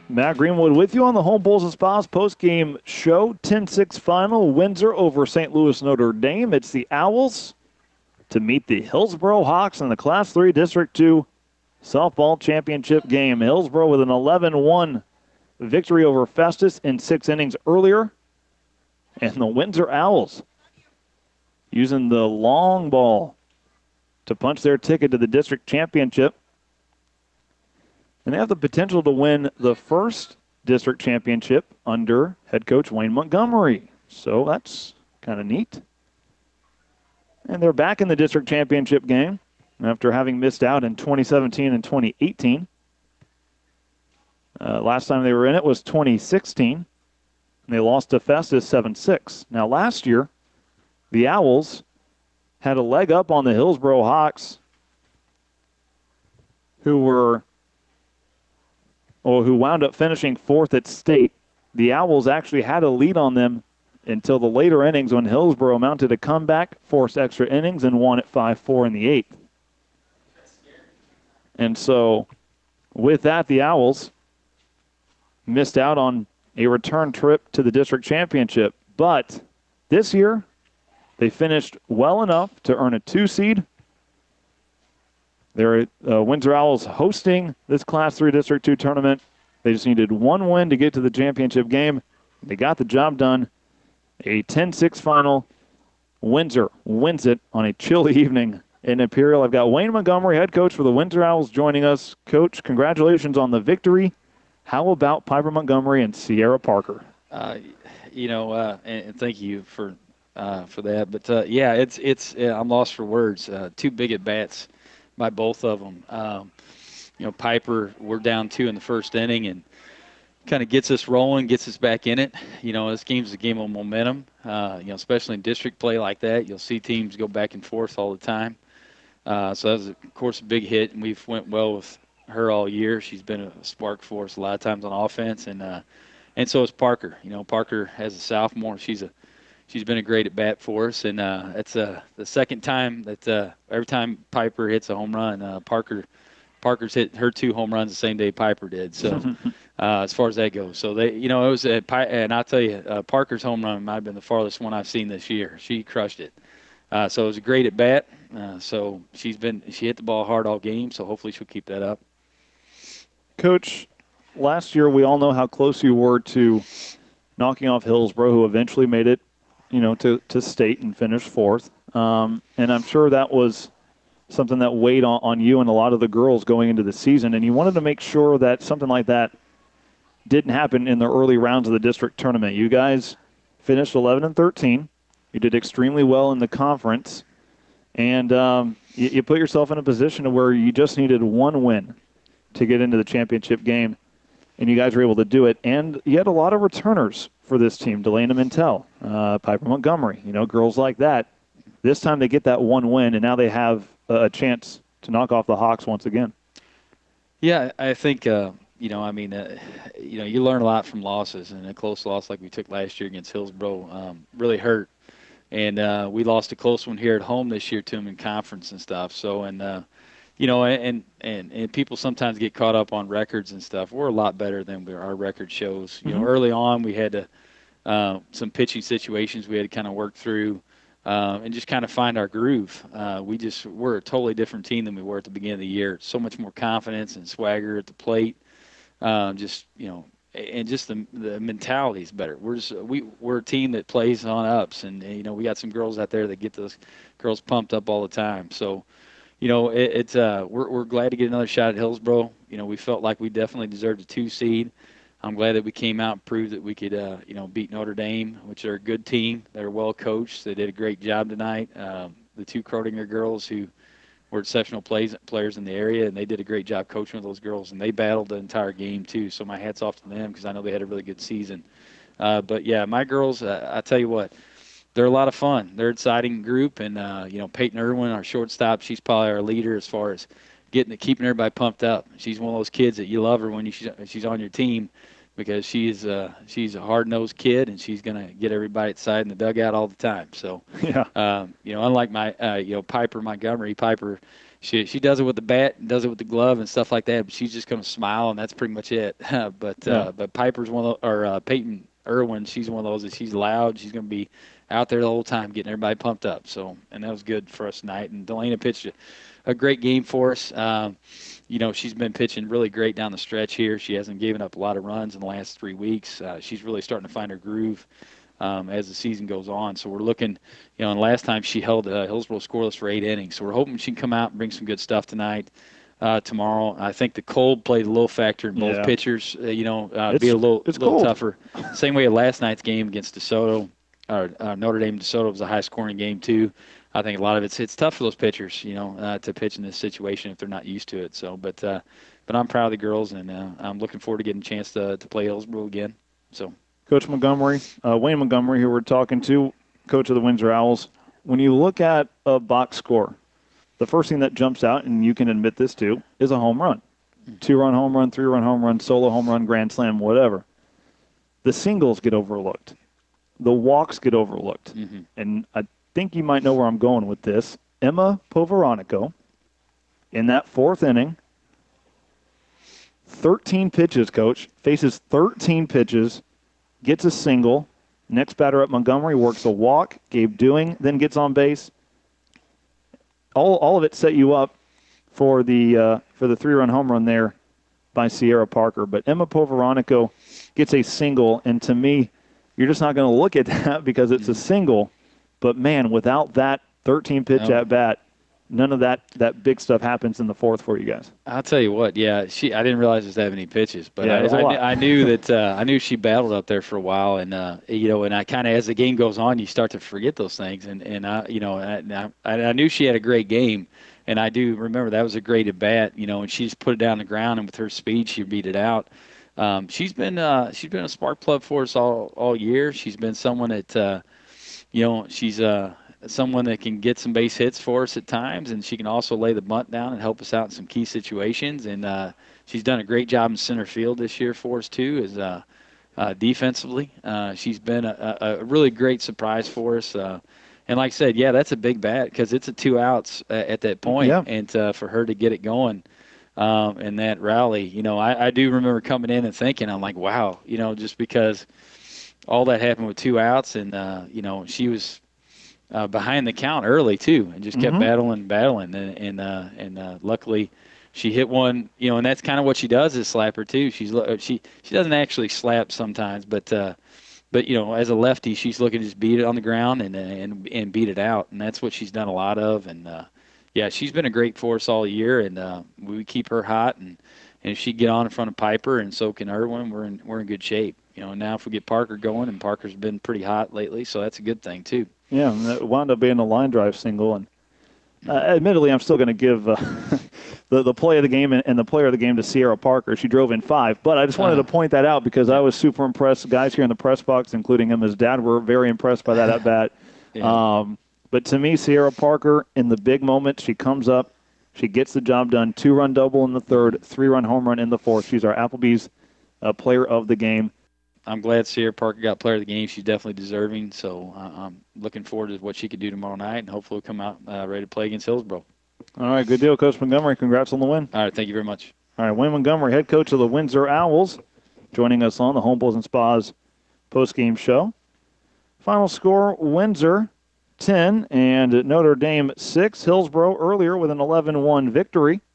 Matt Greenwood with you on the Home Bulls and Spas post-game show. 10-6 final, Windsor over St. Louis Notre Dame. It's the Owls to meet the Hillsboro Hawks in the Class 3 District 2 softball championship game. Hillsboro with an 11-1 victory over Festus in 6 innings earlier. And the Windsor Owls using the long ball to punch their ticket to the district championship. And they have the potential to win the first district championship under head coach Wayne Montgomery. So that's kind of neat. And they're back in the district championship game after having missed out in 2017 and 2018. Last time they were in it was 2016. And they lost to Festus 7-6. Now last year, the Owls had a leg up on the Hillsboro Hawks, who wound up finishing fourth at state. The Owls actually had a lead on them until the later innings when Hillsboro mounted a comeback, forced extra innings, and won at 5-4 in the eighth. And so with that, the Owls missed out on a return trip to the district championship. But this year, they finished well enough to earn a 2 seed. They're Windsor Owls hosting this Class 3 District 2 tournament. They just needed one win to get to the championship game. They got the job done. A 10-6 final. Windsor wins it on a chilly evening in Imperial. I've got Wayne Montgomery, head coach for the Windsor Owls, joining us. Coach, congratulations on the victory. How about Piper Montgomery and Sierra Parker? And thank you for that. But I'm lost for words. 2 big at bats by both of them. Piper, we're down 2 in the first inning and kind of gets us rolling, gets us back in it. This game's a game of momentum. Especially in district play like that, you'll see teams go back and forth all the time. So that was, of course, a big hit, and we've went well with her all year. She's been a spark for us a lot of times on offense, and so is Parker. Parker, as a sophomore, she's been a great at bat for us, and it's the second time that every time Piper hits a home run, Parker's hit her 2 home runs the same day Piper did. So as far as that goes, so it was and I'll tell you, Parker's home run might have been the farthest one I've seen this year. She crushed it. So it was a great at bat. So she hit the ball hard all game. So hopefully she'll keep that up. Coach, last year we all know how close you were to knocking off Hillsboro, who eventually made it, to state and finished fourth. And I'm sure that was something that weighed on you and a lot of the girls going into the season. And you wanted to make sure that something like that didn't happen in the early rounds of the district tournament. You guys finished 11-13. You did extremely well in the conference. And you put yourself in a position where you just needed one win to get into the championship game. And you guys were able to do it. And you had a lot of returners for this team. Delana Mintel, Piper Montgomery, girls like that. This time they get that one win, and now they have a chance to knock off the Hawks once again. Yeah, I think, you learn a lot from losses, and a close loss like we took last year against Hillsboro really hurt. And we lost a close one here at home this year to them in conference and stuff. So, and people sometimes get caught up on records and stuff. We're a lot better than our record shows. Early on we had some pitching situations we had to kind of work through and just kind of find our groove. We're a totally different team than we were at the beginning of the year. So much more confidence and swagger at the plate. And just the mentality is better. We're a team that plays on ups, and we got some girls out there that get those girls pumped up all the time. So. We're glad to get another shot at Hillsboro. We felt like we definitely deserved a 2 seed. I'm glad that we came out and proved that we could, beat Notre Dame, which are a good team. They're well coached. They did a great job tonight. The 2 Crodinger girls who were exceptional players in the area, and they did a great job coaching with those girls, and they battled the entire game too. So my hat's off to them because I know they had a really good season. But yeah, my girls, I tell you what. They're a lot of fun. They're an exciting group, and Peyton Irwin, our shortstop, she's probably our leader as far as keeping everybody pumped up. She's one of those kids that you love her when she's on your team because she's a hard-nosed kid, and she's gonna get everybody excited in the dugout all the time. So, yeah. unlike my Piper Montgomery, Piper, She does it with the bat, does it with the glove and stuff like that. But she's just going to smile, and that's pretty much it. But Piper's one of or Peyton Irwin, she's one of those that she's loud. She's going to be out there the whole time getting everybody pumped up. So, and that was good for us tonight. And Delana pitched a great game for us. She's been pitching really great down the stretch here. She hasn't given up a lot of runs in the last 3 weeks. She's really starting to find her groove as the season goes on. So we're looking, and last time she held Hillsboro scoreless for 8 innings. So we're hoping she can come out and bring some good stuff tonight. Tomorrow, I think the cold played a little factor in both pitchers. Be a little tougher. Same way last night's game against DeSoto. Notre Dame DeSoto was a high-scoring game too. I think a lot of it's tough for those pitchers, to pitch in this situation if they're not used to it. So, but I'm proud of the girls, and I'm looking forward to getting a chance to play Hillsboro again. So, Coach Montgomery, Wayne Montgomery, who we're talking to, coach of the Windsor Owls. When you look at a box score, the first thing that jumps out, and you can admit this too, is a home run. 2-run home run, 3-run home run, solo home run, grand slam, whatever. The singles get overlooked. The walks get overlooked. Mm-hmm. And I think you might know where I'm going with this. Emma Poveronico, in that 4th inning, 13 pitches, Coach, faces 13 pitches, gets a single. Next batter up, Montgomery, works a walk. Gabe Dewing then gets on base. All of it set you up for the 3-run home run there by Sierra Parker. But Emma Poveronico gets a single, and to me, you're just not going to look at that because it's a single. But, man, without that 13-pitch at-bat, none of that big stuff happens in the 4th for you guys. I'll tell you what, I didn't realize it was that many pitches, but I knew that I knew she battled up there for a while, and and I kind of, as the game goes on, you start to forget those things, and I knew she had a great game, and I do remember that was a great at bat, and she just put it down on the ground, and with her speed, she beat it out. She's been a spark plug for us all year. She's been someone that she's someone that can get some base hits for us at times, and she can also lay the bunt down and help us out in some key situations. And she's done a great job in center field this year for us too, as defensively. She's been a really great surprise for us. And like I said, that's a big bat because it's a 2 outs at that point, and for her to get it going in that rally, I do remember coming in and thinking, I'm like, wow, just because all that happened with 2 outs, and she was behind the count early too, and just kept battling, and luckily she hit one. And that's kind of what she does is slapper too. She doesn't actually slap sometimes, but as a lefty, she's looking to just beat it on the ground and beat it out, and that's what she's done a lot of. And she's been a great force all year, and we keep her hot, and if she get on in front of Piper and so can Irwin, we're in good shape. Now if we get Parker going, and Parker's been pretty hot lately, so that's a good thing too. Yeah, and that wound up being a line drive single. And admittedly, I'm still going to give the play of the game and the player of the game to Sierra Parker. She drove in 5. But I just wanted to point that out because I was super impressed. Guys here in the press box, including him, his dad, were very impressed by that at-bat. But to me, Sierra Parker, in the big moment, she comes up. She gets the job done. 2-run double in the 3rd, 3-run home run in the 4th. She's our Applebee's player of the game. I'm glad Sierra Parker got player of the game. She's definitely deserving. So I'm looking forward to what she could do tomorrow night, and hopefully we'll come out ready to play against Hillsboro. All right, good deal, Coach Montgomery. Congrats on the win. All right, thank you very much. All right, Wayne Montgomery, head coach of the Windsor Owls, joining us on the Home Pools and Spas postgame show. Final score, Windsor 10 and Notre Dame 6. Hillsboro earlier with an 11-1 victory